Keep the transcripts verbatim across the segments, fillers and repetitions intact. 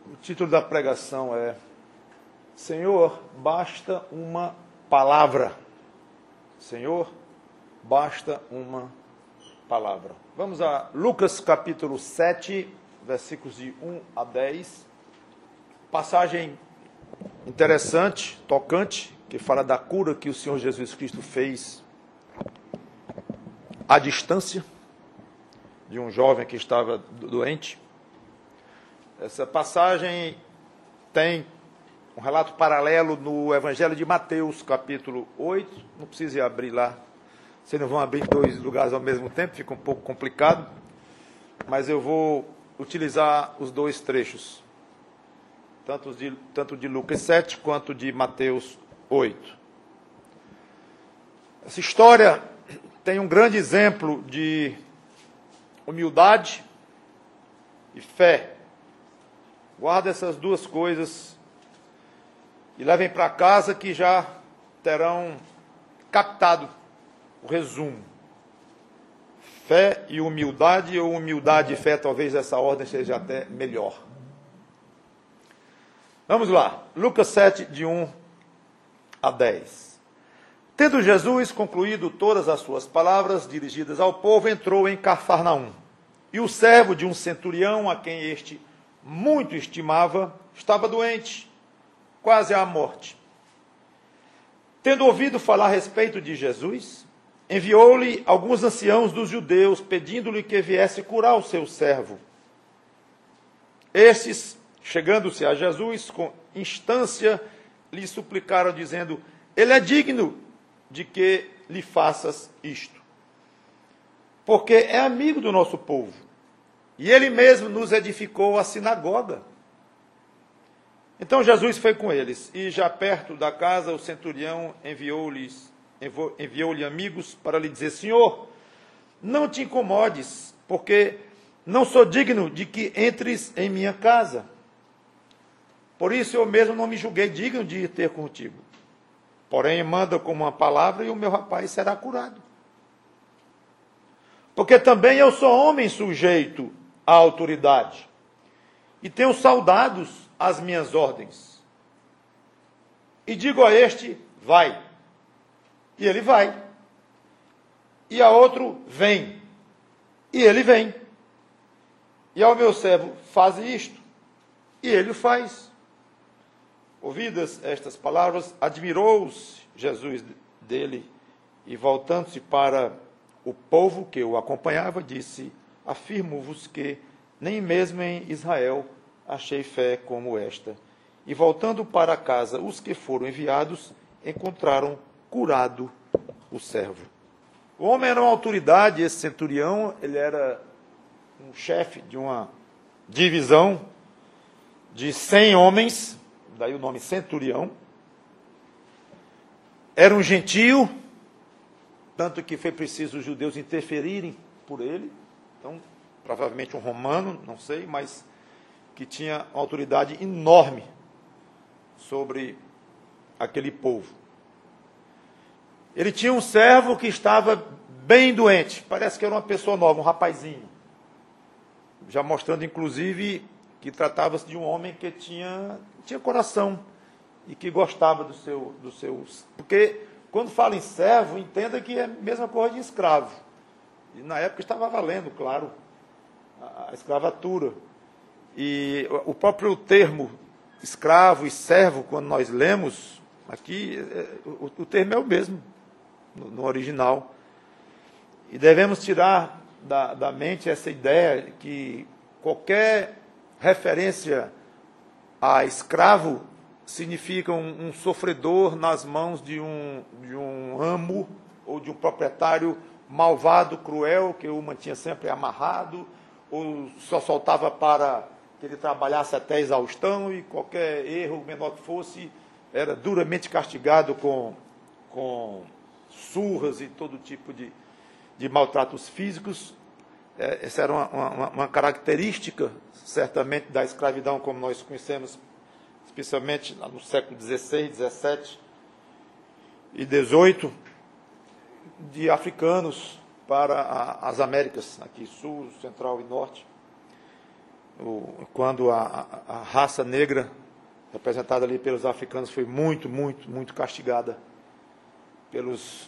O título da pregação é Senhor, basta uma palavra. Senhor, basta uma palavra. Vamos a Lucas capítulo sete, versículos de um a dez. Passagem interessante, tocante, que fala da cura que o Senhor Jesus Cristo fez à distância de um jovem que estava doente. Essa passagem tem um relato paralelo no Evangelho de Mateus, capítulo oito. Não precisa abrir lá. Vocês não vão abrir em dois lugares ao mesmo tempo, fica um pouco complicado. Mas eu vou utilizar os dois trechos, tanto de, tanto de Lucas sete quanto de Mateus oito. Essa história tem um grande exemplo de humildade e fé. Guarda essas duas coisas e levem para casa que já terão captado o resumo. Fé e humildade, ou humildade e fé, talvez essa ordem seja até melhor. Vamos lá, Lucas sete, de um a dez. Tendo Jesus concluído todas as suas palavras dirigidas ao povo, entrou em Cafarnaum. E o servo de um centurião, a quem este muito estimava, estava doente, quase à morte. Tendo ouvido falar a respeito de Jesus, enviou-lhe alguns anciãos dos judeus, pedindo-lhe que viesse curar o seu servo. Estes, chegando-se a Jesus, com instância, lhe suplicaram, dizendo: ele é digno de que lhe faças isto, porque é amigo do nosso povo, e ele mesmo nos edificou a sinagoga. Então Jesus foi com eles, e já perto da casa, o centurião enviou-lhes, enviou-lhe amigos para lhe dizer: Senhor, não te incomodes, porque não sou digno de que entres em minha casa. Por isso eu mesmo não me julguei digno de ir ter contigo. Porém, manda com uma palavra e o meu rapaz será curado. Porque também eu sou homem sujeito à autoridade, e tenho soldados às minhas ordens. E digo a este: vai, e ele vai. E a outro: vem, e ele vem. E ao meu servo: faze isto, e ele o faz. Ouvidas estas palavras, admirou-se Jesus dele, e voltando-se para o povo que o acompanhava, disse: afirmo-vos que nem mesmo em Israel achei fé como esta. E voltando para casa, os que foram enviados encontraram curado o servo. O homem era uma autoridade, esse centurião, ele era um chefe de uma divisão de cem homens, daí o nome centurião. Era um gentio, tanto que foi preciso os judeus interferirem por ele. Então, provavelmente um romano, não sei, mas que tinha uma autoridade enorme sobre aquele povo. Ele tinha um servo que estava bem doente, parece que era uma pessoa nova, um rapazinho, já mostrando inclusive que tratava-se de um homem que tinha, tinha coração e que gostava do seu, do seu... Porque quando fala em servo, entenda que é a mesma coisa de escravo. E na época estava valendo, claro, a escravatura. E o próprio termo escravo e servo, quando nós lemos aqui, o, o termo é o mesmo no, no original. E devemos tirar da, da mente essa ideia que qualquer referência a escravo significa um, um sofredor nas mãos de um, de um amo ou de um proprietário malvado, cruel, que o mantinha sempre amarrado, ou só soltava para que ele trabalhasse até a exaustão, e qualquer erro, menor que fosse, era duramente castigado com, com surras e todo tipo de, de maltratos físicos. É, essa era uma, uma, uma característica, certamente, da escravidão como nós conhecemos, especialmente no século dezesseis, dezessete e dezoito, de africanos para a, as Américas, aqui sul, central e norte. o, quando a, a, a raça negra, representada ali pelos africanos, foi muito, muito, muito castigada pelos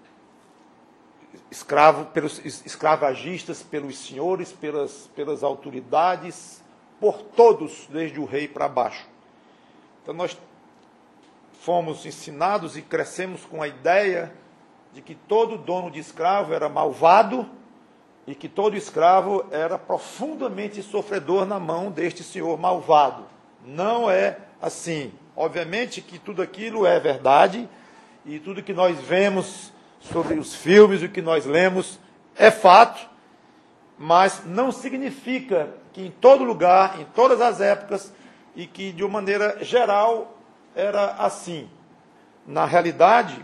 escravos, pelos escravagistas, pelos senhores, pelas, pelas autoridades, por todos, desde o rei para baixo. Então nós fomos ensinados e crescemos com a ideia de que todo dono de escravo era malvado e que todo escravo era profundamente sofredor na mão deste senhor malvado. Não é assim. Obviamente que tudo aquilo é verdade e tudo que nós vemos sobre os filmes, o que nós lemos, é fato, mas não significa que em todo lugar, em todas as épocas, e que de uma maneira geral era assim. Na realidade,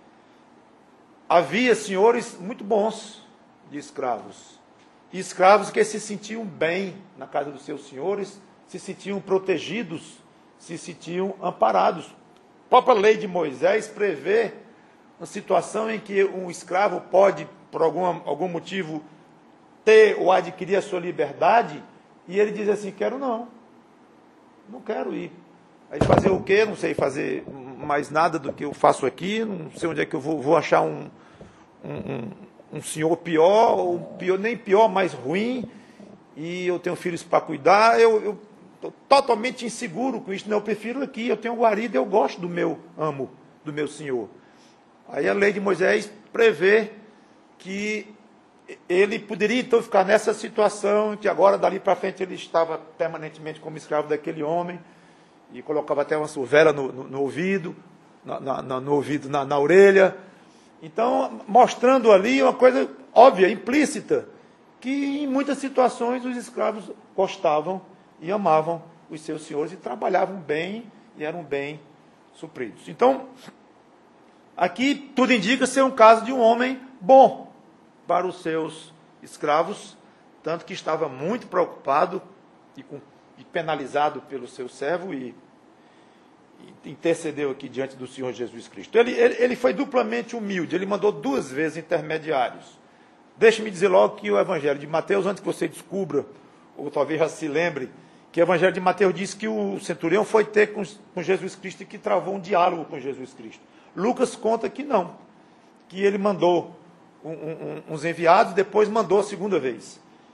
havia senhores muito bons de escravos, e escravos que se sentiam bem na casa dos seus senhores, se sentiam protegidos, se sentiam amparados. A própria lei de Moisés prevê uma situação em que um escravo pode, por algum, algum motivo, ter ou adquirir a sua liberdade, e ele diz assim, quero não, não quero ir. Aí fazer o quê? Não sei fazer mais nada do que eu faço aqui, não sei onde é que eu vou, vou achar um, um, um, um senhor pior, ou pior, nem pior, mais ruim, e eu tenho filhos para cuidar, eu estou totalmente inseguro com isso, não, eu prefiro aqui, eu tenho guarida, eu gosto do meu amo, do meu senhor. Aí a lei de Moisés prevê que ele poderia então ficar nessa situação, que agora dali para frente ele estava permanentemente como escravo daquele homem, e colocava até uma survela no, no, no ouvido, na, na, no ouvido, na, na orelha. Então, mostrando ali uma coisa óbvia, implícita, que em muitas situações os escravos gostavam e amavam os seus senhores e trabalhavam bem e eram bem supridos. Então, aqui tudo indica ser um caso de um homem bom para os seus escravos, tanto que estava muito preocupado e, com, e penalizado pelo seu servo e, e intercedeu aqui diante do Senhor Jesus Cristo. Ele, ele, ele foi duplamente humilde, ele mandou duas vezes intermediários. Deixe-me dizer logo que o Evangelho de Mateus, antes que você descubra, ou talvez já se lembre, que o Evangelho de Mateus diz que o centurião foi ter com, com Jesus Cristo e que travou um diálogo com Jesus Cristo. Lucas conta que não, que ele mandou um, um, uns enviados, depois mandou a segunda vez.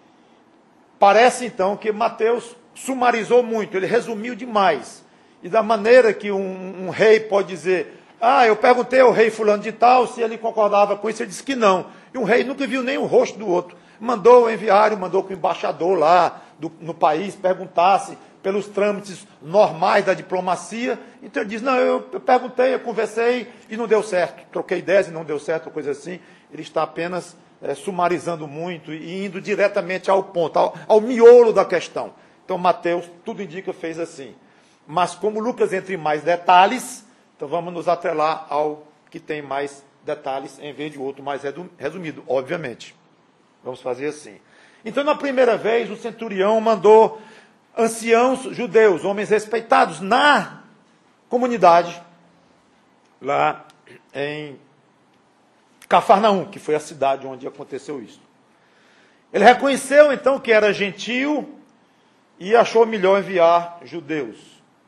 Parece então que Mateus sumarizou muito, ele resumiu demais. E da maneira que um, um rei pode dizer, ah, eu perguntei ao rei fulano de tal se ele concordava com isso, ele disse que não. E um rei nunca viu nem o rosto do outro. Mandou o enviário, mandou que o embaixador lá do, no país perguntasse pelos trâmites normais da diplomacia. Então ele diz, não, eu, eu perguntei, eu conversei e não deu certo. Troquei ideias e não deu certo, coisa assim. Ele está apenas é, sumarizando muito e indo diretamente ao ponto, ao, ao miolo da questão. Então Mateus, tudo indica, fez assim. Mas como Lucas entra em mais detalhes, então vamos nos atrelar ao que tem mais detalhes, em vez de outro mais resumido, obviamente. Vamos fazer assim. Então, na primeira vez, o centurião mandou anciãos judeus, homens respeitados na comunidade, lá em Cafarnaum, que foi a cidade onde aconteceu isso. Ele reconheceu, então, que era gentio e achou melhor enviar judeus.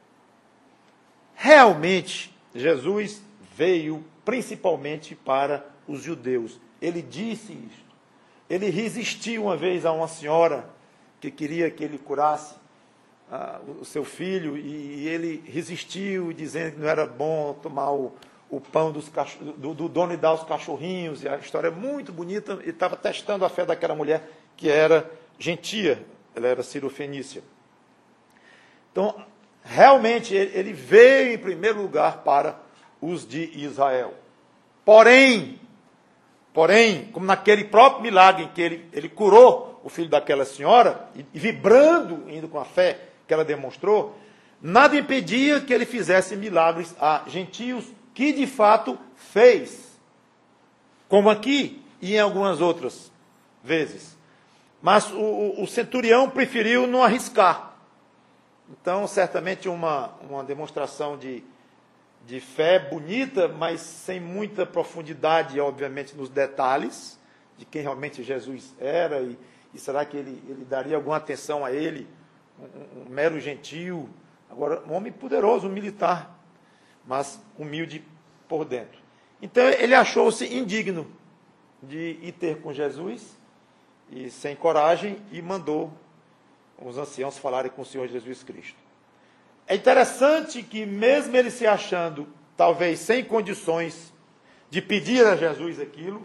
Realmente, Jesus veio principalmente para os judeus. Ele disse isto. Ele resistiu uma vez a uma senhora que queria que ele curasse ah, o seu filho, e ele resistiu, dizendo que não era bom tomar o, o pão dos cachorro, do, do dono e dar aos cachorrinhos. E a história é muito bonita. Ele estava testando a fé daquela mulher que era gentia, ela era cirofenícia. Então, realmente, ele, ele veio em primeiro lugar para os de Israel. Porém, porém, como naquele próprio milagre em que ele, ele curou o filho daquela senhora, e, e vibrando, indo com a fé que ela demonstrou, nada impedia que ele fizesse milagres a gentios, que de fato fez, como aqui e em algumas outras vezes. Mas o, o centurião preferiu não arriscar. Então, certamente uma, uma demonstração de, de fé bonita, mas sem muita profundidade, obviamente, nos detalhes de quem realmente Jesus era, e, e será que ele, ele daria alguma atenção a ele um, um mero gentil, agora um homem poderoso, um militar, mas humilde por dentro. Então ele achou-se indigno de ir ter com Jesus, e sem coragem, e mandou os anciãos falarem com o Senhor Jesus Cristo. É interessante que, mesmo ele se achando, talvez sem condições de pedir a Jesus aquilo,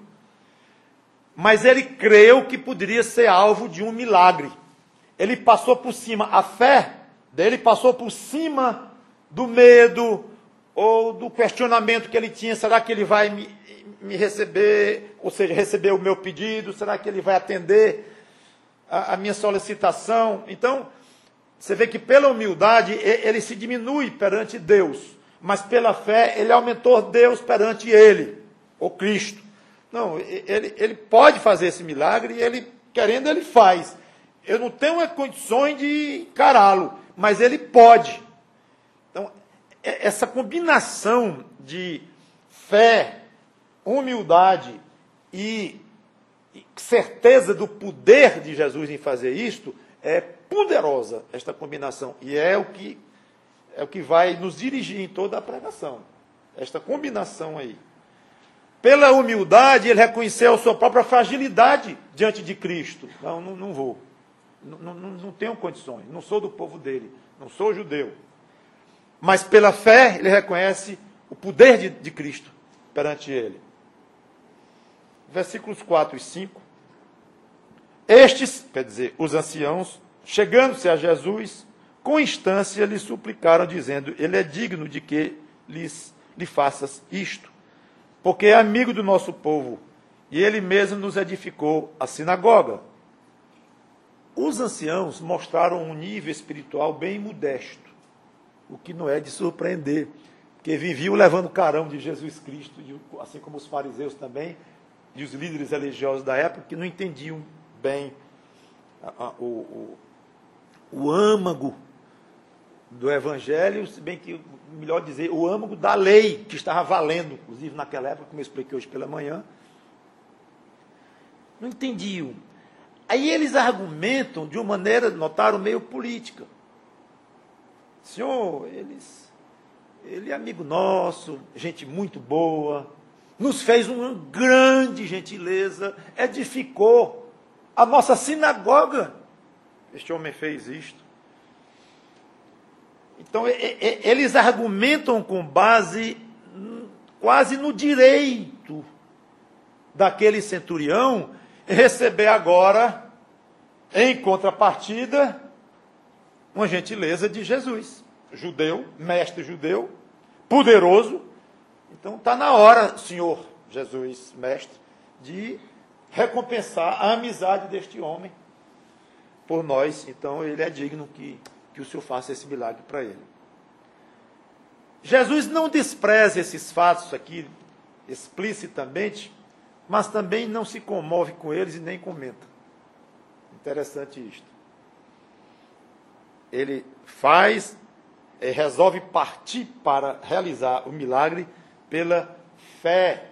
mas ele creu que poderia ser alvo de um milagre. Ele passou por cima, a fé dele passou por cima do medo ou do questionamento que ele tinha: será que ele vai me, me receber, ou seja, receber o meu pedido? Será que ele vai atender a, a minha solicitação? Então, você vê que pela humildade ele se diminui perante Deus, mas pela fé ele aumentou Deus perante ele, o Cristo. Não, ele, ele pode fazer esse milagre, e ele, querendo, ele faz. Eu não tenho condições de encará-lo, mas ele pode. Então, essa combinação de fé, humildade e certeza do poder de Jesus em fazer isto é poderosa, esta combinação. E é o que, é o que vai nos dirigir em toda a pregação. Esta combinação aí. Pela humildade, ele reconheceu a sua própria fragilidade diante de Cristo. Não, não, não vou. Não, não, não tenho condições. Não sou do povo dele. Não sou judeu. Mas pela fé, ele reconhece o poder de, de Cristo perante ele. Versículos quatro e cinco. Estes, quer dizer, os anciãos, chegando-se a Jesus, com instância lhe suplicaram, dizendo: ele é digno de que lhes, lhe faças isto, porque é amigo do nosso povo, e ele mesmo nos edificou a sinagoga. Os anciãos mostraram um nível espiritual bem modesto, o que não é de surpreender, porque viviam levando carão de Jesus Cristo, assim como os fariseus também, e os líderes religiosos da época, que não entendiam bem a, a, o, o, o âmago do Evangelho, se bem que, melhor dizer, o âmago da lei, que estava valendo, inclusive naquela época, como eu expliquei hoje pela manhã. Não entendiam. Aí eles argumentam de uma maneira, notaram, meio política. Senhor, eles, ele é amigo nosso, gente muito boa, nos fez uma grande gentileza, edificou a nossa sinagoga. Este homem fez isto. Então, eles argumentam com base quase no direito daquele centurião receber agora, em contrapartida, uma gentileza de Jesus. Judeu, mestre judeu, poderoso. Então, está na hora, Senhor Jesus, mestre, de recompensar a amizade deste homem por nós. Então, ele é digno que... que o Senhor faça esse milagre para ele. Jesus não despreza esses fatos aqui explicitamente, mas também não se comove com eles e nem comenta. Interessante isto. Ele faz, eh, resolve partir para realizar o milagre pela fé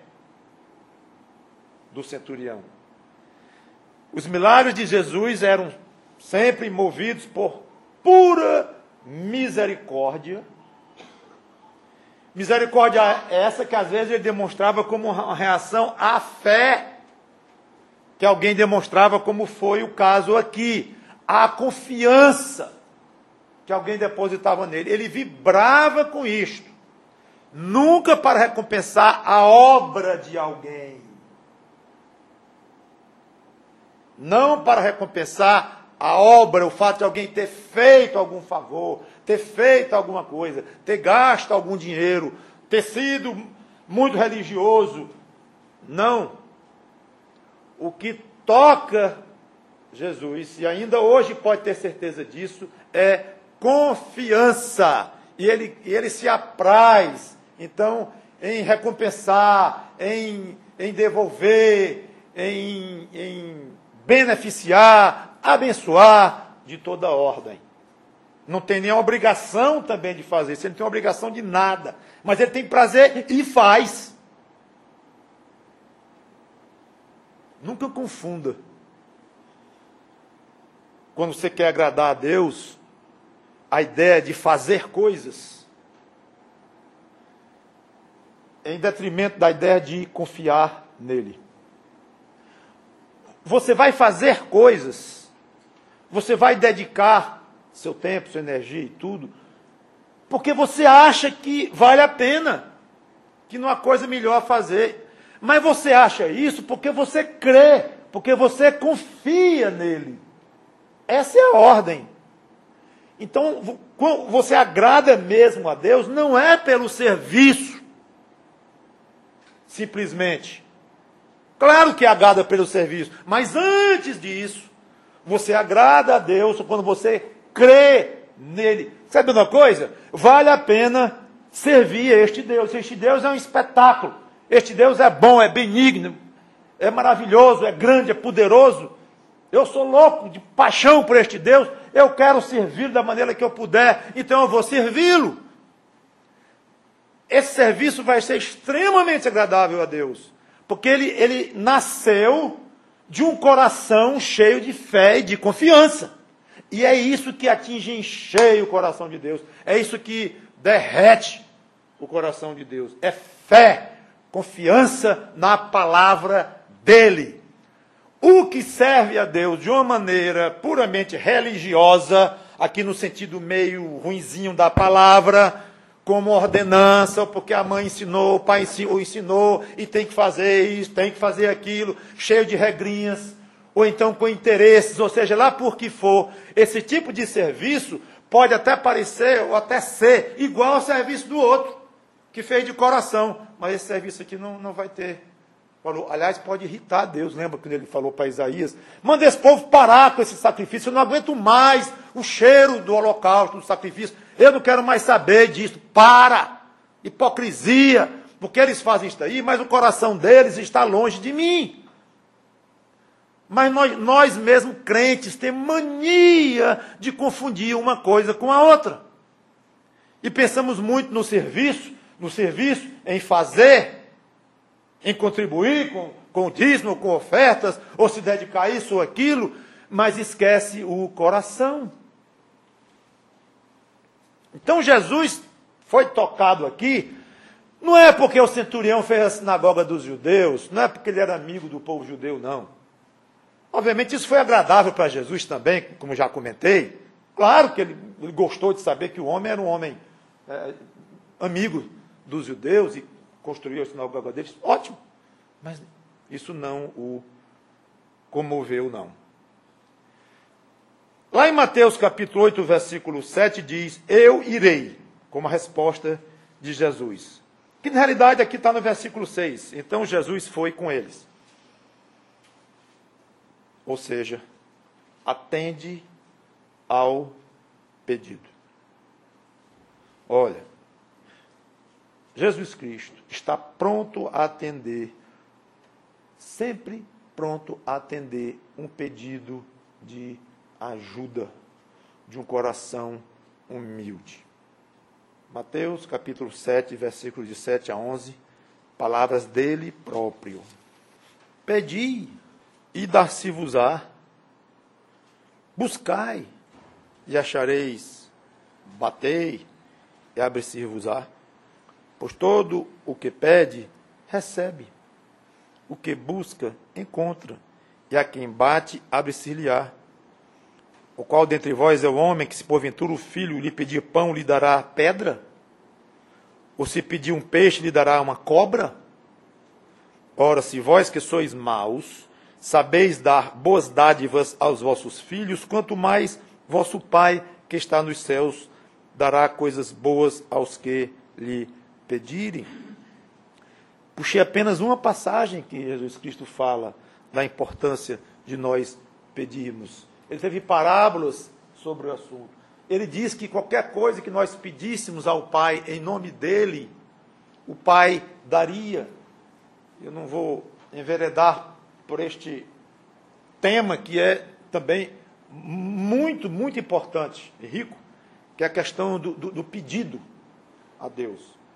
do centurião. Os milagres de Jesus eram sempre movidos por pura misericórdia. Misericórdia essa que às vezes ele demonstrava como uma reação à fé que alguém demonstrava, como foi o caso aqui, à confiança que alguém depositava nele. Ele vibrava com isto, nunca para recompensar a obra de alguém, não para recompensar a obra, o fato de alguém ter feito algum favor, ter feito alguma coisa, ter gasto algum dinheiro, ter sido muito religioso. Não. O que toca Jesus, e ainda hoje pode ter certeza disso, é confiança. E ele, e ele se apraz, então, em recompensar, em, em devolver, em, em beneficiar, abençoar de toda ordem. Não tem nem obrigação também de fazer isso, ele não tem obrigação de nada, mas ele tem prazer e faz. Nunca confunda. Quando você quer agradar a Deus, a ideia de fazer coisas, em detrimento da ideia de confiar nele. Você vai fazer coisas, você vai dedicar seu tempo, sua energia e tudo, porque você acha que vale a pena, que não há coisa melhor a fazer. Mas você acha isso porque você crê, porque você confia nele. Essa é a ordem. Então, quando você agrada mesmo a Deus, não é pelo serviço, simplesmente. Claro que agrada pelo serviço, mas antes disso, você agrada a Deus quando você crê nele. Sabe uma coisa? Vale a pena servir a este Deus. Este Deus é um espetáculo. Este Deus é bom, é benigno, é maravilhoso, é grande, é poderoso. Eu sou louco de paixão por este Deus. Eu quero servi-lo da maneira que eu puder, então eu vou servi-lo. Esse serviço vai ser extremamente agradável a Deus, porque ele, ele nasceu de um coração cheio de fé e de confiança. E é isso que atinge em cheio o coração de Deus. É isso que derrete o coração de Deus. É fé, confiança na palavra dele. O que serve a Deus de uma maneira puramente religiosa, aqui no sentido meio ruinzinho da palavra, como ordenança, porque a mãe ensinou, o pai ensinou, e tem que fazer isso, tem que fazer aquilo, cheio de regrinhas, ou então com interesses, ou seja, lá por que for, esse tipo de serviço pode até parecer, ou até ser, igual ao serviço do outro, que fez de coração, mas esse serviço aqui não, não vai ter valor. Aliás, pode irritar Deus, lembra quando ele falou para Isaías, manda esse povo parar com esse sacrifício, eu não aguento mais o cheiro do holocausto, do sacrifício, eu não quero mais saber disso, para, hipocrisia, porque eles fazem isso aí, mas o coração deles está longe de mim. Mas nós, nós mesmos crentes temos mania de confundir uma coisa com a outra. E pensamos muito no serviço, no serviço, em fazer, em contribuir com, com dízimo, com ofertas, ou se dedicar a isso ou aquilo, mas esquece o coração. Então Jesus foi tocado aqui, não é porque o centurião fez a sinagoga dos judeus, não é porque ele era amigo do povo judeu, não. Obviamente isso foi agradável para Jesus também, como já comentei. Claro que ele, ele gostou de saber que o homem era um homem é, amigo dos judeus e construiu a sinagoga deles. Ótimo, mas isso não o comoveu, não. Lá em Mateus capítulo oito, versículo sete, diz, eu irei, como a resposta de Jesus. Que na realidade aqui está no versículo seis. Então Jesus foi com eles. Ou seja, atende ao pedido. Olha, Jesus Cristo está pronto a atender, sempre pronto a atender um pedido de ajuda de um coração humilde. Mateus capítulo sete, versículos de sete a onze, palavras dele próprio. Pedi e dar-se-vos-á, buscai e achareis, batei e abre-se-vos-á, pois todo o que pede, recebe, o que busca, encontra, e a quem bate, abre-se-lhe-á. O qual dentre vós é o homem que, se porventura o filho lhe pedir pão, lhe dará pedra? Ou se pedir um peixe, lhe dará uma cobra? Ora, se vós que sois maus, sabeis dar boas dádivas aos vossos filhos, quanto mais vosso Pai, que está nos céus, dará coisas boas aos que lhe pedirem. Puxei apenas uma passagem que Jesus Cristo fala da importância de nós pedirmos. Ele teve parábolas sobre o assunto. Ele diz que qualquer coisa que nós pedíssemos ao Pai em nome dele, o Pai daria. Eu não vou enveredar por este tema que é também muito, muito importante e rico, que é a questão do, do, do pedido a Deus.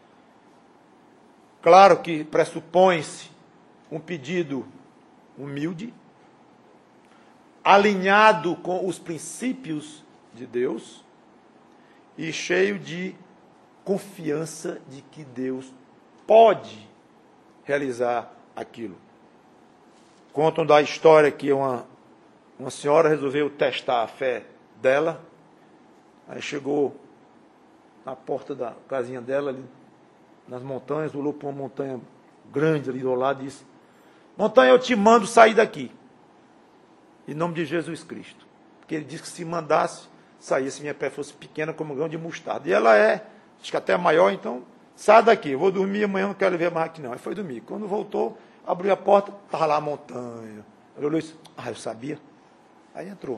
Claro que pressupõe-se um pedido humilde, alinhado com os princípios de Deus, e cheio de confiança de que Deus pode realizar aquilo. Contam da história que uma, uma senhora resolveu testar a fé dela, aí chegou na porta da casinha dela, ali nas montanhas, olhou para uma montanha grande ali do lado e disse: montanha, eu te mando sair daqui, em nome de Jesus Cristo. Porque ele disse que se mandasse sair, se minha pé fosse pequena como um grão de mostarda. E ela é, acho que até maior, então, sai daqui, eu vou dormir amanhã, não quero ver mais aqui não. Aí foi dormir. Quando voltou, abriu a porta, estava lá a montanha. Ele olhou e disse: ah, eu sabia. Aí entrou.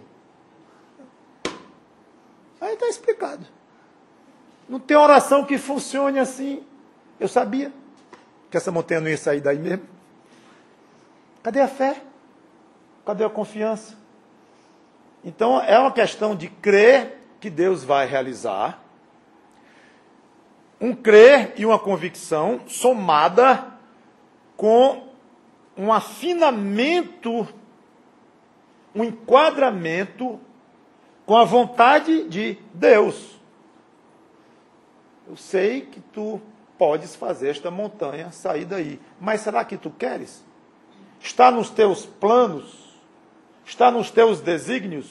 Aí está explicado. Não tem oração que funcione assim. Eu sabia que essa montanha não ia sair daí mesmo. Cadê a fé? Cadê a confiança? Então, é uma questão de crer que Deus vai realizar. Um crer e uma convicção somada com um afinamento, um enquadramento com a vontade de Deus. Eu sei que tu podes fazer esta montanha sair daí, mas será que tu queres? Está nos teus planos? Está nos teus desígnios?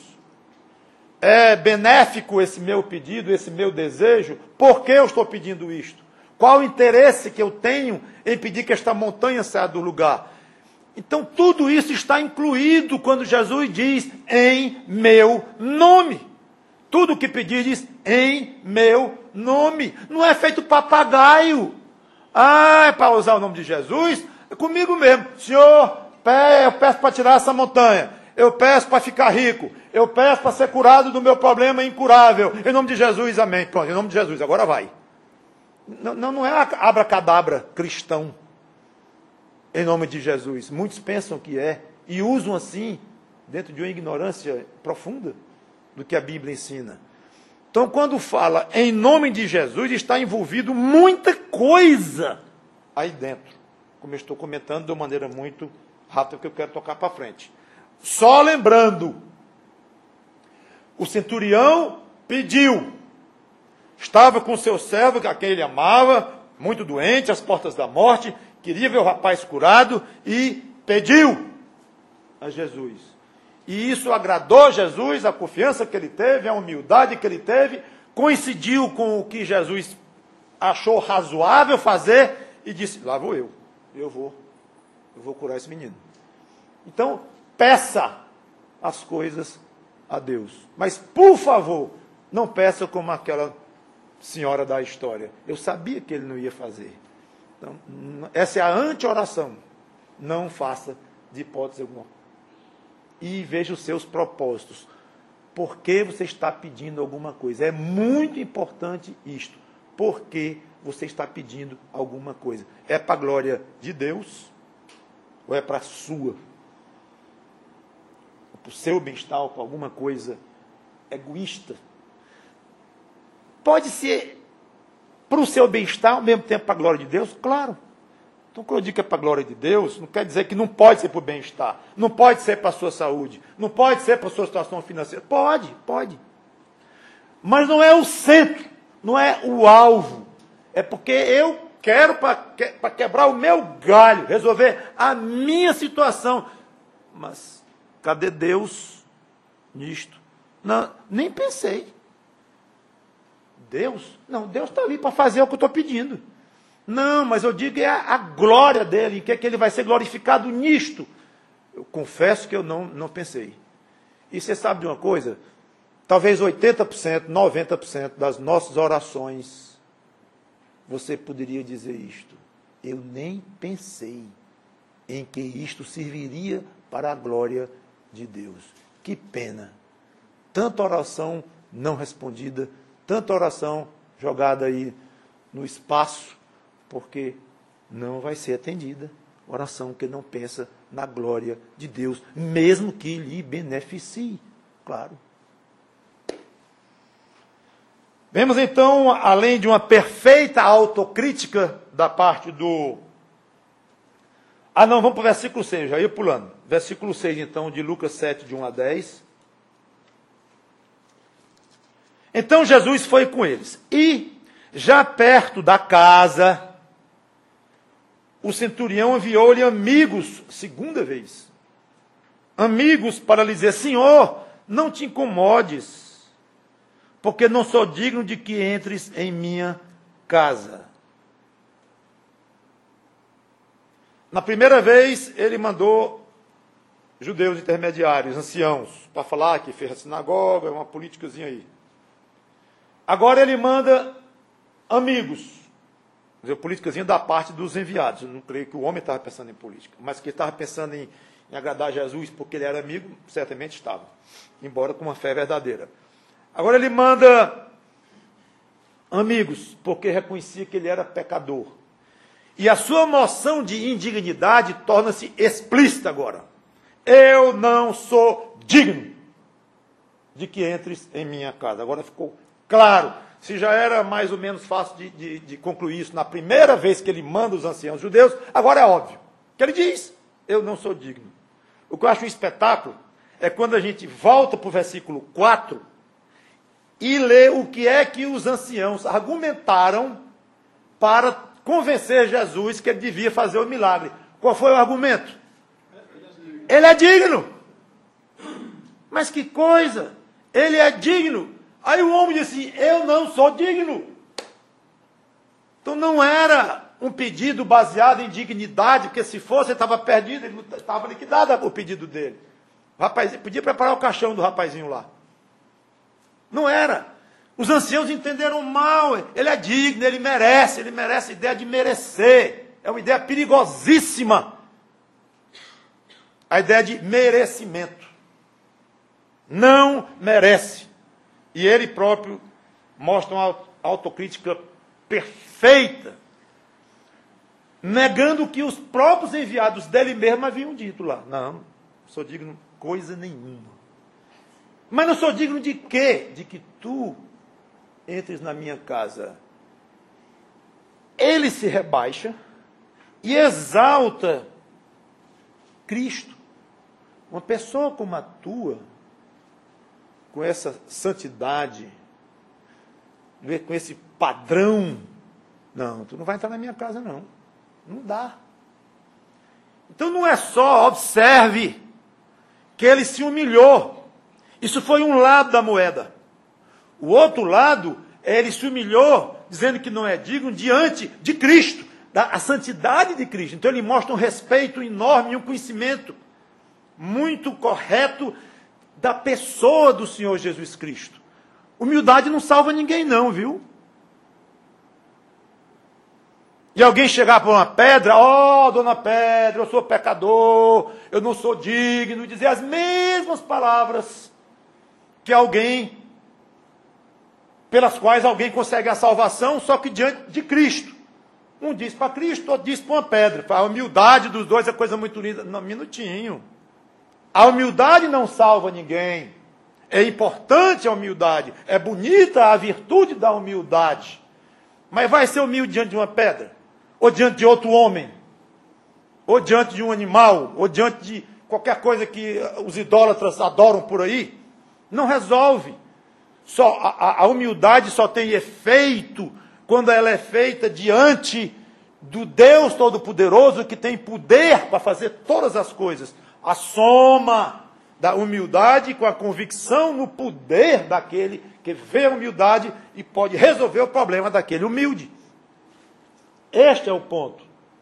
É benéfico esse meu pedido, esse meu desejo? Por que eu estou pedindo isto? Qual o interesse que eu tenho em pedir que esta montanha saia do lugar? Então, tudo isso está incluído quando Jesus diz, em meu nome. Tudo o que pedir diz, em meu nome. Não é feito papagaio. Ah, é para usar o nome de Jesus? É comigo mesmo. Senhor, eu peço para tirar essa montanha. Eu peço para ficar rico. Eu peço para ser curado do meu problema incurável. Em nome de Jesus, amém. Pronto, em nome de Jesus, agora vai. Não, não é abracadabra cristão. Em nome de Jesus. Muitos pensam que é. E usam assim, dentro de uma ignorância profunda do que a Bíblia ensina. Então, quando fala em nome de Jesus, está envolvido muita coisa aí dentro. Como eu estou comentando de uma maneira muito rápida, que eu quero tocar para frente. Só lembrando, o centurião pediu, estava com seu servo, a quem ele amava, muito doente, às portas da morte, queria ver o rapaz curado e pediu a Jesus. E isso agradou Jesus, a confiança que ele teve, a humildade que ele teve, coincidiu com o que Jesus achou razoável fazer e disse, lá vou eu, eu vou, eu vou curar esse menino. Então, peça as coisas a Deus. Mas, por favor, não peça como aquela senhora da história. Eu sabia que ele não ia fazer. Então, essa é a anti-oração. Não faça de hipótese alguma. E veja os seus propósitos. Por que você está pedindo alguma coisa? É muito importante isto. Por que você está pedindo alguma coisa? É para a glória de Deus? Ou é para a sua? Para o seu bem-estar, ou para alguma coisa egoísta? Pode ser para o seu bem-estar, ao mesmo tempo para a glória de Deus? Claro. Então, quando eu digo que é para a glória de Deus, não quer dizer que não pode ser para o bem-estar, não pode ser para a sua saúde, não pode ser para a sua situação financeira. Pode, pode. Mas não é o centro, não é o alvo. É porque eu quero para quebrar o meu galho, resolver a minha situação. Mas cadê Deus nisto? Não, nem pensei. Deus? Não, Deus está ali para fazer o que eu estou pedindo. Não, mas eu digo é a, a glória dele, em que é que ele vai ser glorificado nisto. Eu confesso que eu não, não pensei. E você sabe de uma coisa? Talvez oitenta por cento, noventa por cento das nossas orações, você poderia dizer isto. Eu nem pensei em que isto serviria para a glória de Deus. Que pena. Tanta oração não respondida, tanta oração jogada aí no espaço, porque não vai ser atendida. Oração que não pensa na glória de Deus, mesmo que lhe beneficie, claro. Vemos então, além de uma perfeita autocrítica da parte do... Ah não, vamos para o versículo seis, já ia pulando. Versículo seis então, de Lucas sete, de um a dez. Então Jesus foi com eles. E, já perto da casa, o centurião enviou-lhe amigos, segunda vez, amigos para lhe dizer: Senhor, não te incomodes, porque não sou digno de que entres em minha casa. Na primeira vez, ele mandou judeus intermediários, anciãos, para falar que fez a sinagoga, uma políticazinha aí. Agora ele manda amigos, quer dizer, políticazinha da parte dos enviados. Eu não creio que o homem estava pensando em política, mas que ele estava pensando em, em agradar Jesus porque ele era amigo, certamente estava, embora com uma fé verdadeira. Agora ele manda amigos, porque reconhecia que ele era pecador. E a sua moção de indignidade torna-se explícita agora. Eu não sou digno de que entres em minha casa. Agora ficou claro. Se já era mais ou menos fácil de, de, de concluir isso na primeira vez que ele manda os anciãos judeus, agora é óbvio. Que ele diz: eu não sou digno. O que eu acho um espetáculo é quando a gente volta para o versículo quatro e lê o que é que os anciãos argumentaram para convencer Jesus que ele devia fazer o milagre. Qual foi o argumento? Ele é digno. Mas que coisa! Ele é digno. Aí o homem disse assim: eu não sou digno. Então não era um pedido baseado em dignidade, porque se fosse ele estava perdido, ele estava liquidado o pedido dele. O rapaz podia preparar o caixão do rapazinho lá. Não era. Os anciãos entenderam mal. Ele é digno, ele merece, ele merece a ideia de merecer. É uma ideia perigosíssima. A ideia de merecimento. Não merece. E ele próprio mostra uma autocrítica perfeita, negando que os próprios enviados dele mesmo haviam dito lá: não, não sou digno coisa nenhuma. Mas não sou digno de quê? De que tu entres na minha casa. Ele se rebaixa e exalta Cristo. Uma pessoa como a tua, com essa santidade, com esse padrão, não, tu não vai entrar na minha casa, não. Não dá. Então não é só, observe, que ele se humilhou. Isso foi um lado da moeda. O outro lado, ele se humilhou, dizendo que não é digno diante de Cristo, da a santidade de Cristo. Então ele mostra um respeito enorme e um conhecimento muito correto da pessoa do Senhor Jesus Cristo. Humildade não salva ninguém não, viu? E alguém chegar para uma pedra: ó, oh, dona Pedra, eu sou pecador, eu não sou digno, e dizer as mesmas palavras que alguém, pelas quais alguém consegue a salvação, só que diante de Cristo. Um diz para Cristo, outro diz para uma pedra. A humildade dos dois é coisa muito linda. Não, minutinho. A humildade não salva ninguém. É importante a humildade. É bonita a virtude da humildade. Mas vai ser humilde diante de uma pedra? Ou diante de outro homem? Ou diante de um animal? Ou diante de qualquer coisa que os idólatras adoram por aí? Não resolve. Só, a, a humildade só tem efeito quando ela é feita diante do Deus Todo-Poderoso, que tem poder para fazer todas as coisas. A soma da humildade com a convicção no poder daquele que vê a humildade e pode resolver o problema daquele humilde. Este é o ponto.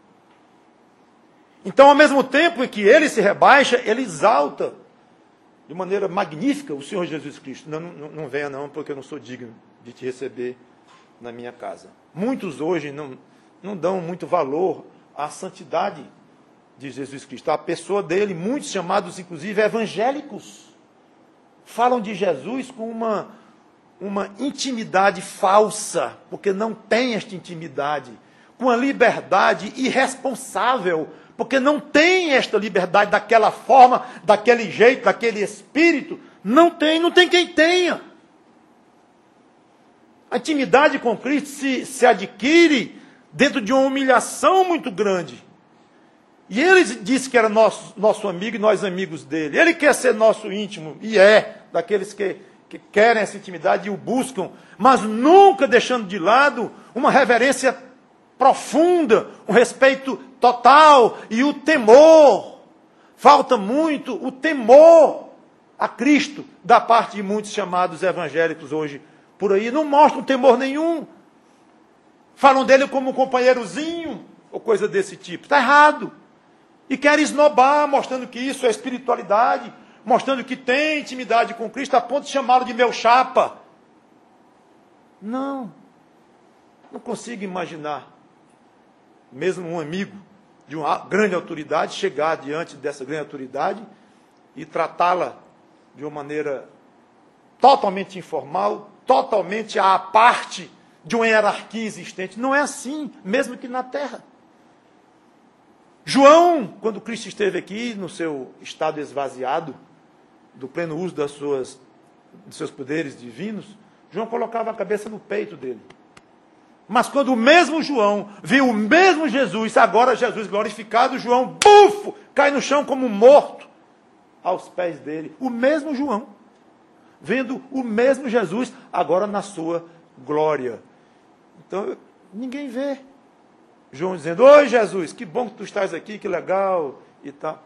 Então, ao mesmo tempo que ele se rebaixa, ele exalta de maneira magnífica o Senhor Jesus Cristo. Não, não, não venha não, porque eu não sou digno de te receber na minha casa. Muitos hoje não, não dão muito valor à santidade de Jesus Cristo. A pessoa dele, muitos chamados, inclusive, evangélicos, falam de Jesus com uma, uma intimidade falsa, porque não tem esta intimidade, com a liberdade irresponsável, porque não tem esta liberdade daquela forma, daquele jeito, daquele espírito. Não tem, não tem quem tenha. A intimidade com Cristo se, se adquire dentro de uma humilhação muito grande. E ele disse que era nosso, nosso amigo e nós amigos dele. Ele quer ser nosso íntimo, e é, daqueles que, que querem essa intimidade e o buscam, mas nunca deixando de lado uma reverência profunda, um respeito total e o temor. Falta muito o temor a Cristo da parte de muitos chamados evangélicos hoje por aí. Não mostram temor nenhum. Falam dele como um companheirozinho ou coisa desse tipo. Está errado. E querem esnobar, mostrando que isso é espiritualidade, mostrando que tem intimidade com Cristo, a ponto de chamá-lo de meu chapa. Não. Não consigo imaginar, mesmo um amigo de uma grande autoridade, chegar diante dessa grande autoridade e tratá-la de uma maneira totalmente informal, totalmente à parte de uma hierarquia existente. Não é assim, mesmo que na terra. João, quando Cristo esteve aqui, no seu estado esvaziado, do pleno uso das suas, dos seus poderes divinos, João colocava a cabeça no peito dele. Mas quando o mesmo João viu o mesmo Jesus, agora Jesus glorificado, João, bufo, cai no chão como morto, aos pés dele. O mesmo João, vendo o mesmo Jesus, agora na sua glória. Então, ninguém vê João dizendo, oi Jesus, que bom que tu estás aqui, que legal, e tal.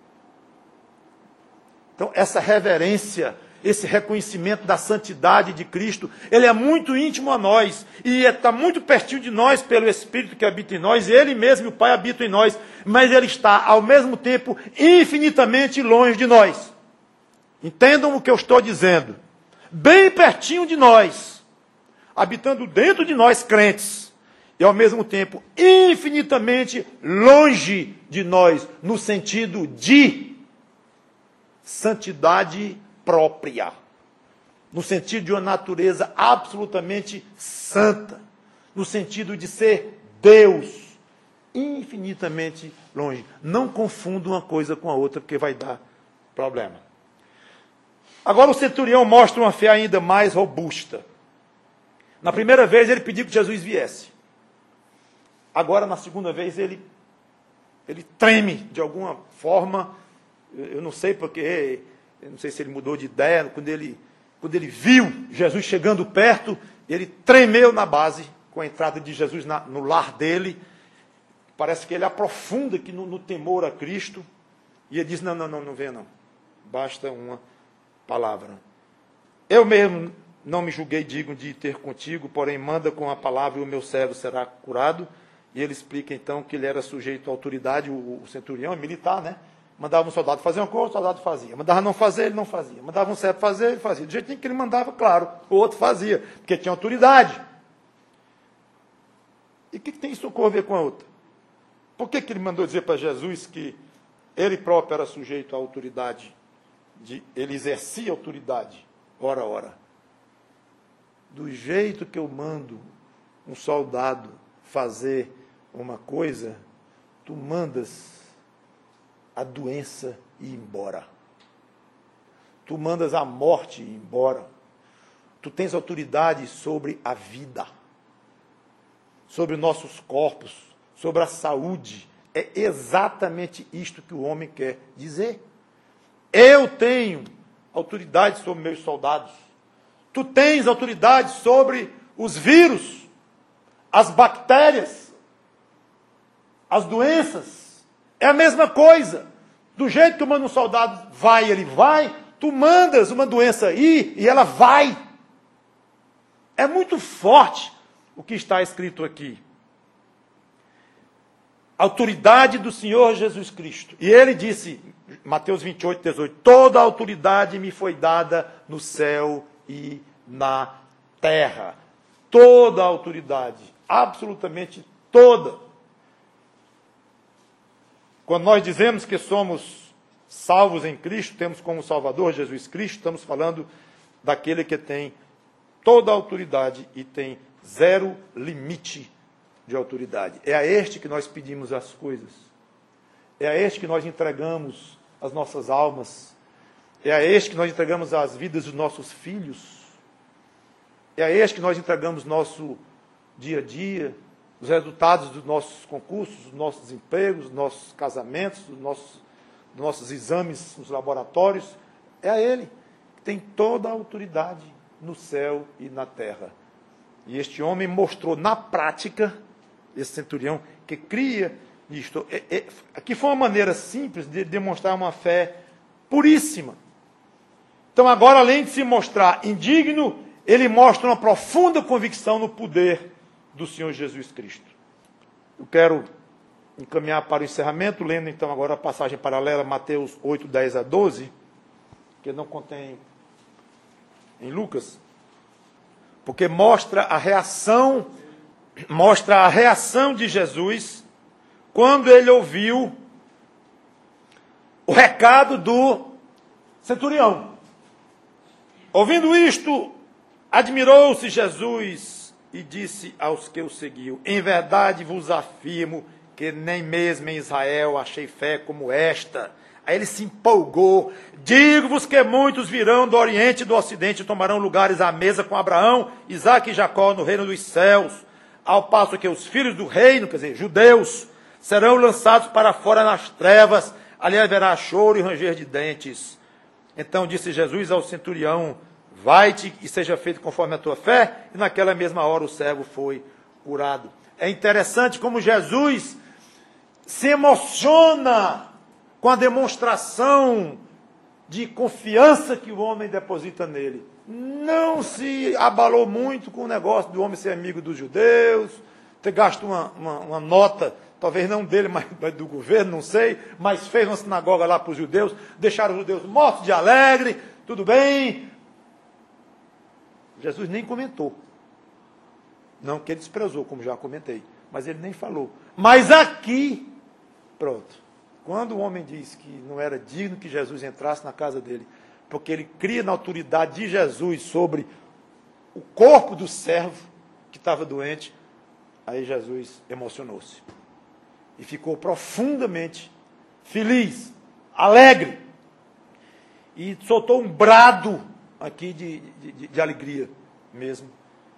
Então, essa reverência, esse reconhecimento da santidade de Cristo, ele é muito íntimo a nós, e está muito pertinho de nós pelo Espírito que habita em nós, ele mesmo e o Pai habitam em nós, mas ele está, ao mesmo tempo, infinitamente longe de nós. Entendam o que eu estou dizendo. Bem pertinho de nós, habitando dentro de nós crentes, e ao mesmo tempo, infinitamente longe de nós, no sentido de santidade própria, no sentido de uma natureza absolutamente santa, no sentido de ser Deus, infinitamente longe. Não confunda uma coisa com a outra, porque vai dar problema. Agora o centurião mostra uma fé ainda mais robusta. Na primeira vez ele pediu que Jesus viesse. Agora, na segunda vez, ele, ele treme de alguma forma. Eu não sei porque, eu não sei se ele mudou de ideia. Quando ele, quando ele viu Jesus chegando perto, ele tremeu na base com a entrada de Jesus na, no lar dele. Parece que ele aprofunda aqui no, no temor a Cristo. E ele diz, não, não, não, não venha não. Basta uma palavra. Eu mesmo não me julguei digno de ir ter contigo, porém manda com a palavra e o meu servo será curado. E ele explica, então, que ele era sujeito à autoridade, o, o centurião, militar, né? Mandava um soldado fazer uma coisa, o soldado fazia. Mandava não fazer, ele não fazia. Mandava um servo fazer, ele fazia. Do jeitinho que ele mandava, claro, o outro fazia, porque tinha autoridade. E o que, que tem isso a ver com a outra? Por que, que ele mandou dizer para Jesus que ele próprio era sujeito à autoridade? De, ele exercia autoridade, ora, ora. Do jeito que eu mando um soldado fazer uma coisa, tu mandas a doença ir embora. Tu mandas a morte ir embora. Tu tens autoridade sobre a vida, sobre nossos corpos, sobre a saúde. É exatamente isto que o homem quer dizer. Eu tenho autoridade sobre meus soldados. Tu tens autoridade sobre os vírus, as bactérias, as doenças. É a mesma coisa. Do jeito que eu mando um soldado vai, ele vai, tu mandas uma doença ir e ela vai. É muito forte o que está escrito aqui. Autoridade do Senhor Jesus Cristo. E ele disse, Mateus vinte e oito, dezoito, toda a autoridade me foi dada no céu e na terra. Toda a autoridade, absolutamente toda. Quando nós dizemos que somos salvos em Cristo, temos como Salvador Jesus Cristo, estamos falando daquele que tem toda a autoridade e tem zero limite de autoridade. É a este que nós pedimos as coisas. É a este que nós entregamos as nossas almas. É a este que nós entregamos as vidas dos nossos filhos. É a este que nós entregamos nosso dia a dia, os resultados dos nossos concursos, dos nossos empregos, dos nossos casamentos, dos nossos, dos nossos exames nos laboratórios. É a Ele que tem toda a autoridade no céu e na terra. E este homem mostrou na prática, esse centurião, que cria isto. É, é, aqui foi uma maneira simples de demonstrar uma fé puríssima. Então agora, além de se mostrar indigno, ele mostra uma profunda convicção no poder do Senhor Jesus Cristo. Eu quero encaminhar para o encerramento, lendo então agora a passagem paralela, Mateus oito, dez a doze, que não contém em Lucas, porque mostra a reação, mostra a reação de Jesus quando ele ouviu o recado do centurião. Ouvindo isto, admirou-se Jesus e disse aos que o seguiam: em verdade vos afirmo que nem mesmo em Israel achei fé como esta. Aí ele se empolgou. Digo-vos que muitos virão do Oriente e do Ocidente e tomarão lugares à mesa com Abraão, Isaque e Jacó no reino dos céus, ao passo que os filhos do reino, quer dizer, judeus, serão lançados para fora nas trevas, ali haverá choro e ranger de dentes. Então disse Jesus ao centurião: vai-te e seja feito conforme a tua fé, e naquela mesma hora o servo foi curado. É interessante como Jesus se emociona com a demonstração de confiança que o homem deposita nele. Não se abalou muito com o negócio do homem ser amigo dos judeus, ter gasto uma, uma, uma nota, talvez não dele, mas do governo, não sei, mas fez uma sinagoga lá para os judeus, deixaram os judeus mortos de alegre, tudo bem. Jesus nem comentou. Não que ele desprezou, como já comentei, mas ele nem falou. Mas aqui, pronto, quando o homem diz que não era digno que Jesus entrasse na casa dele, porque ele cria na autoridade de Jesus sobre o corpo do servo que estava doente, aí Jesus emocionou-se. E ficou profundamente feliz, alegre. E soltou um brado aqui de, de, de alegria mesmo.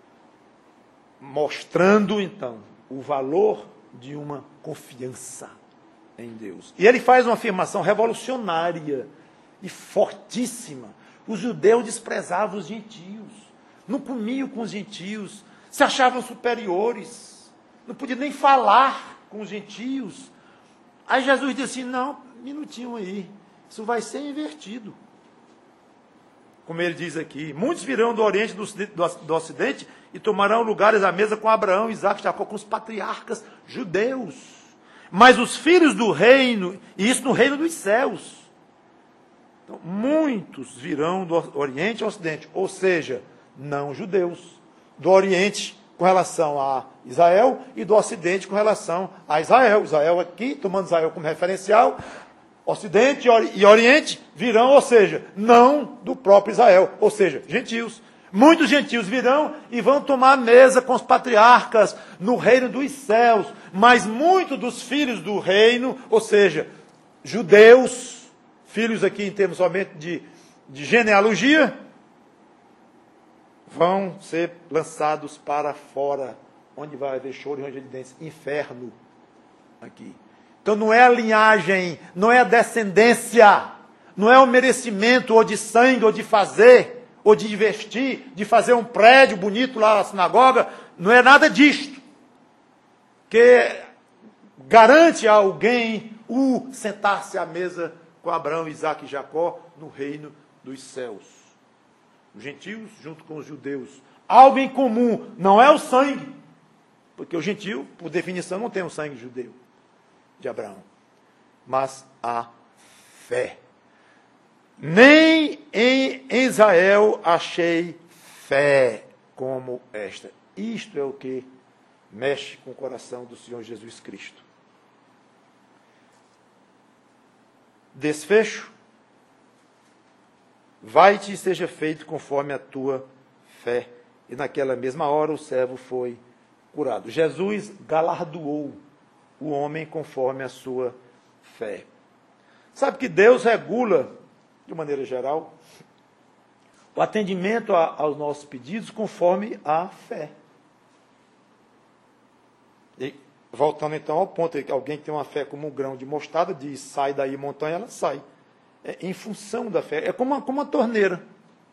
Mostrando, então, o valor de uma confiança em Deus. E ele faz uma afirmação revolucionária e fortíssima. Os judeus desprezavam os gentios, não comiam com os gentios, se achavam superiores, não podiam nem falar com os gentios. Aí Jesus disse assim: não, minutinho aí, isso vai ser invertido. Como ele diz aqui, muitos virão do Oriente e do, do, do Ocidente e tomarão lugares à mesa com Abraão, Isaque e Jacó, com os patriarcas judeus. Mas os filhos do reino, e isso no reino dos céus. Então, muitos virão do Oriente e Ocidente, ou seja, não judeus. Do Oriente com relação a Israel e do Ocidente com relação a Israel. Israel aqui, tomando Israel como referencial, Ocidente e Oriente virão, ou seja, não do próprio Israel, ou seja, gentios. Muitos gentios virão e vão tomar a mesa com os patriarcas no reino dos céus, mas muitos dos filhos do reino, ou seja, judeus, filhos aqui em termos somente de, de genealogia, vão ser lançados para fora, onde vai haver choro e ranger de dentes, inferno aqui. Então não é a linhagem, não é a descendência, não é o merecimento ou de sangue, ou de fazer, ou de investir, de fazer um prédio bonito lá na sinagoga, não é nada disto que garante a alguém o sentar-se à mesa com Abraão, Isaque e Jacó no reino dos céus. Os gentios junto com os judeus. Algo em comum, não é o sangue, porque o gentio, por definição, não tem o sangue judeu de Abraão, mas a fé. Nem em Israel achei fé como esta. Isto é o que mexe com o coração do Senhor Jesus Cristo. Desfecho: vai-te e seja feito conforme a tua fé. E naquela mesma hora o servo foi curado. Jesus galardoou o homem conforme a sua fé. Sabe que Deus regula, de maneira geral, o atendimento a, aos nossos pedidos conforme a fé. E, voltando então ao ponto, que alguém que tem uma fé como um grão de mostarda, diz, sai daí montanha, ela sai. É em função da fé. É como uma, como uma torneira.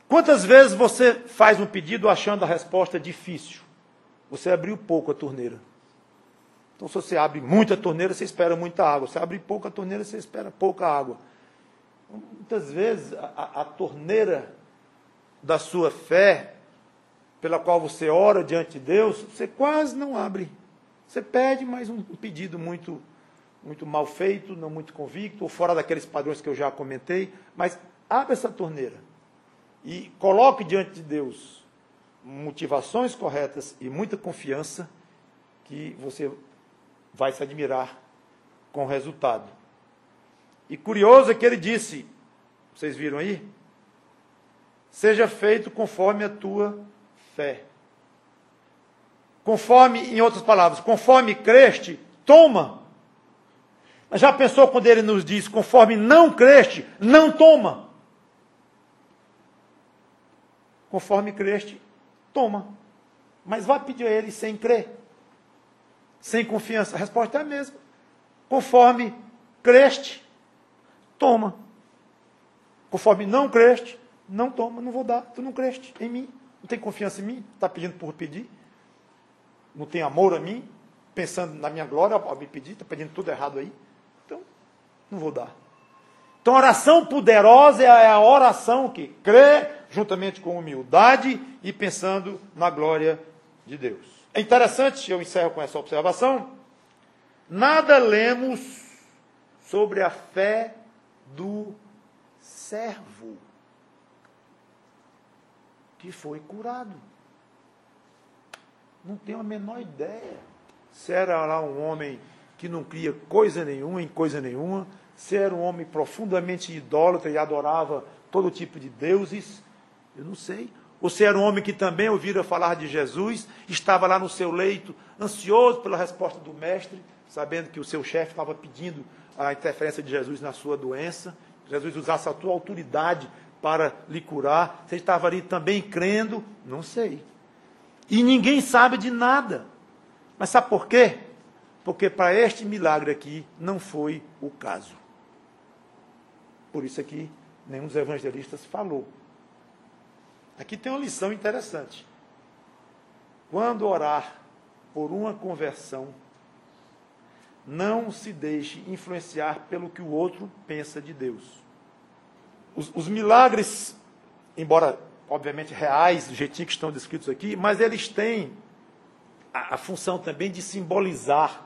Quantas vezes você faz um pedido achando a resposta difícil? Você abriu pouco a torneira. Então, se você abre muita torneira, você espera muita água. Se abre pouca torneira, você espera pouca água. Muitas vezes, a, a torneira da sua fé, pela qual você ora diante de Deus, você quase não abre. Você pede, mas um pedido muito, muito mal feito, não muito convicto, ou fora daqueles padrões que eu já comentei, mas abre essa torneira e coloque diante de Deus motivações corretas e muita confiança, que você vai se admirar com o resultado. E curioso é que ele disse, vocês viram aí? Seja feito conforme a tua fé. Conforme, em outras palavras, conforme creste, toma. Mas já pensou quando ele nos diz, conforme não creste, não toma? Conforme creste, toma. Mas vai pedir a ele sem crer, sem confiança. A resposta é a mesma. Conforme creste, toma. Conforme não creste, não toma, não vou dar. Tu não creste em mim, não tem confiança em mim, está pedindo por pedir, não tem amor a mim, pensando na minha glória ao me pedir, está pedindo tudo errado aí, então não vou dar. Então, a oração poderosa é a oração que crê juntamente com humildade e pensando na glória de Deus. É interessante, eu encerro com essa observação, nada lemos sobre a fé do servo que foi curado. Não tenho a menor ideia se era lá um homem que não cria coisa nenhuma em coisa nenhuma, se era um homem profundamente idólatra e adorava todo tipo de deuses, eu não sei. Ou se era um homem que também ouvira falar de Jesus, estava lá no seu leito, ansioso pela resposta do mestre, sabendo que o seu chefe estava pedindo a interferência de Jesus na sua doença, Jesus usasse a tua autoridade para lhe curar. Você estava ali também crendo? Não sei. E ninguém sabe de nada. Mas sabe por quê? Porque para este milagre aqui não foi o caso. Por isso aqui nenhum dos evangelistas falou. Aqui tem uma lição interessante. Quando orar por uma conversão, não se deixe influenciar pelo que o outro pensa de Deus. Os, os milagres, embora obviamente reais, do jeitinho que estão descritos aqui, mas eles têm a, a função também de simbolizar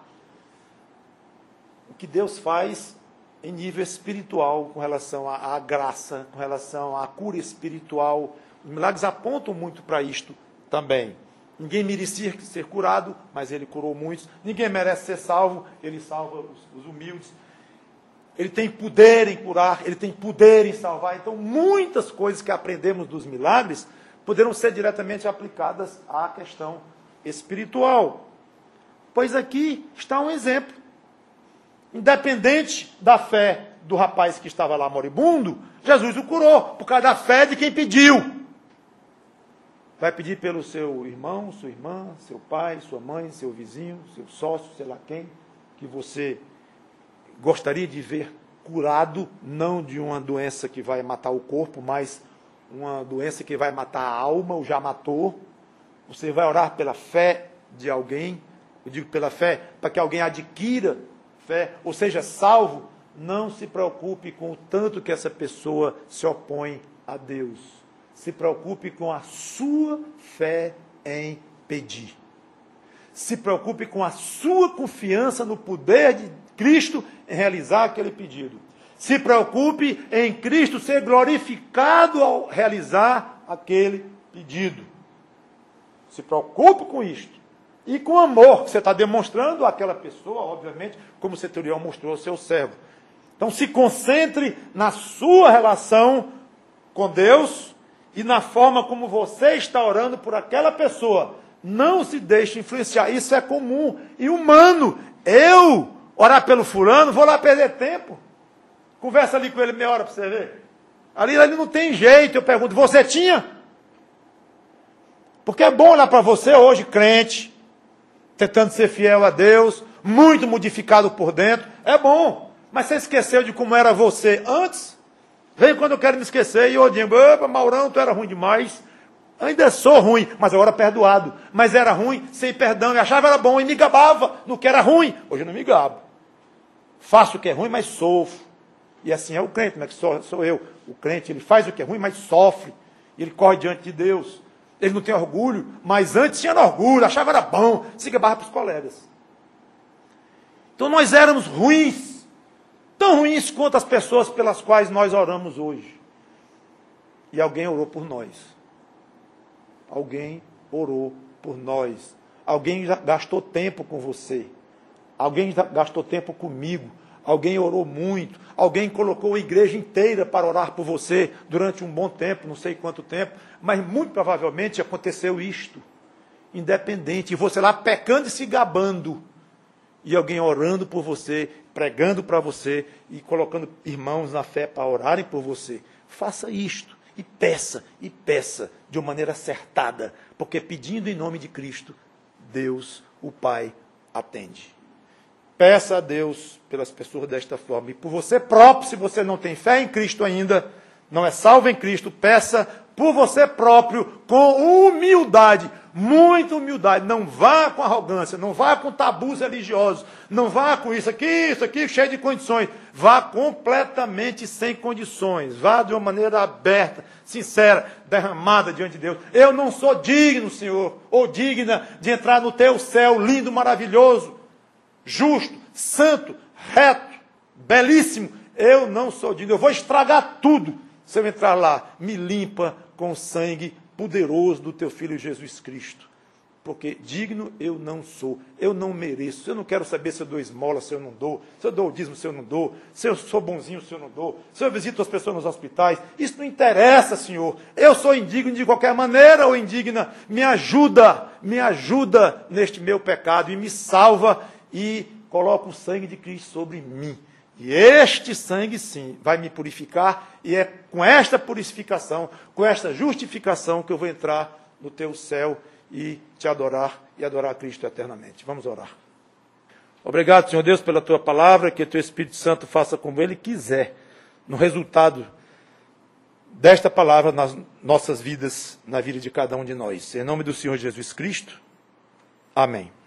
o que Deus faz em nível espiritual, com relação à, à graça, com relação à cura espiritual. Os milagres apontam muito para isto também. Ninguém merecia ser curado, mas ele curou muitos. Ninguém merece ser salvo, ele salva os, os humildes. Ele tem poder em curar, ele tem poder em salvar. Então, muitas coisas que aprendemos dos milagres poderão ser diretamente aplicadas à questão espiritual. Pois aqui está um exemplo. Independente da fé do rapaz que estava lá moribundo, Jesus o curou, por causa da fé de quem pediu. Vai pedir pelo seu irmão, sua irmã, seu pai, sua mãe, seu vizinho, seu sócio, sei lá quem, que você gostaria de ver curado, não de uma doença que vai matar o corpo, mas uma doença que vai matar a alma, ou já matou. Você vai orar pela fé de alguém, eu digo pela fé, para que alguém adquira fé, ou seja, salvo. Não se preocupe com o tanto que essa pessoa se opõe a Deus. Se preocupe com a sua fé em pedir. Se preocupe com a sua confiança no poder de Cristo em realizar aquele pedido. Se preocupe em Cristo ser glorificado ao realizar aquele pedido. Se preocupe com isto. E com o amor que você está demonstrando àquela pessoa, obviamente, como o centurião mostrou ao seu servo. Então se concentre na sua relação com Deus e na forma como você está orando por aquela pessoa. Não se deixe influenciar. Isso é comum e humano. Eu orar pelo fulano, vou lá perder tempo. Conversa ali com ele meia hora para você ver. Ali ele não tem jeito. Eu pergunto, você tinha? Porque é bom olhar para você hoje, crente, tentando ser fiel a Deus, muito modificado por dentro. É bom. Mas você esqueceu de como era você antes? Vem quando eu quero me esquecer e eu digo, opa, Maurão, tu era ruim demais. Ainda sou ruim, mas agora perdoado. Mas era ruim, sem perdão, e achava era bom, e me gabava no que era ruim. Hoje eu não me gabo. Faço o que é ruim, mas sofro. E assim é o crente, mas sou, sou eu. O crente, ele faz o que é ruim, mas sofre. E ele corre diante de Deus. Ele não tem orgulho, mas antes tinha orgulho, achava era bom, se gabava para os colegas. Então nós éramos ruins, tão ruins quanto as pessoas pelas quais nós oramos hoje. E alguém orou por nós. Alguém orou por nós. Alguém gastou tempo com você. Alguém gastou tempo comigo. Alguém orou muito. Alguém colocou a igreja inteira para orar por você durante um bom tempo, não sei quanto tempo. Mas muito provavelmente aconteceu isto. Independente. E você lá pecando e se gabando. E alguém orando por você, pregando para você e colocando irmãos na fé para orarem por você. Faça isto. E peça, e peça de uma maneira acertada, porque pedindo em nome de Cristo, Deus, o Pai, atende. Peça a Deus pelas pessoas desta forma. E por você próprio, se você não tem fé em Cristo ainda, não é salvo em Cristo, peça por você próprio, com humildade, muita humildade. Não vá com arrogância, não vá com tabus religiosos, não vá com isso aqui, isso aqui, cheio de condições. Vá completamente sem condições, vá de uma maneira aberta, sincera, derramada diante de Deus. Eu não sou digno, Senhor, ou digna de entrar no teu céu lindo, maravilhoso, justo, santo, reto, belíssimo. Eu não sou digno, eu vou estragar tudo se eu entrar lá. Me limpa com o sangue poderoso do teu Filho Jesus Cristo. Porque digno eu não sou, eu não mereço. Eu não quero saber se eu dou esmola, se eu não dou, se eu dou o dízimo, se eu não dou, se eu sou bonzinho, se eu não dou, se eu visito as pessoas nos hospitais. Isso não interessa, Senhor. Eu sou indigno de qualquer maneira ou indigna. Me ajuda, me ajuda neste meu pecado e me salva e coloca o sangue de Cristo sobre mim. E este sangue, sim, vai me purificar, e é com esta purificação, com esta justificação, que eu vou entrar no teu céu e te adorar, e adorar a Cristo eternamente. Vamos orar. Obrigado, Senhor Deus, pela tua palavra, que o teu Espírito Santo faça como ele quiser, no resultado desta palavra nas nossas vidas, na vida de cada um de nós. Em nome do Senhor Jesus Cristo. Amém.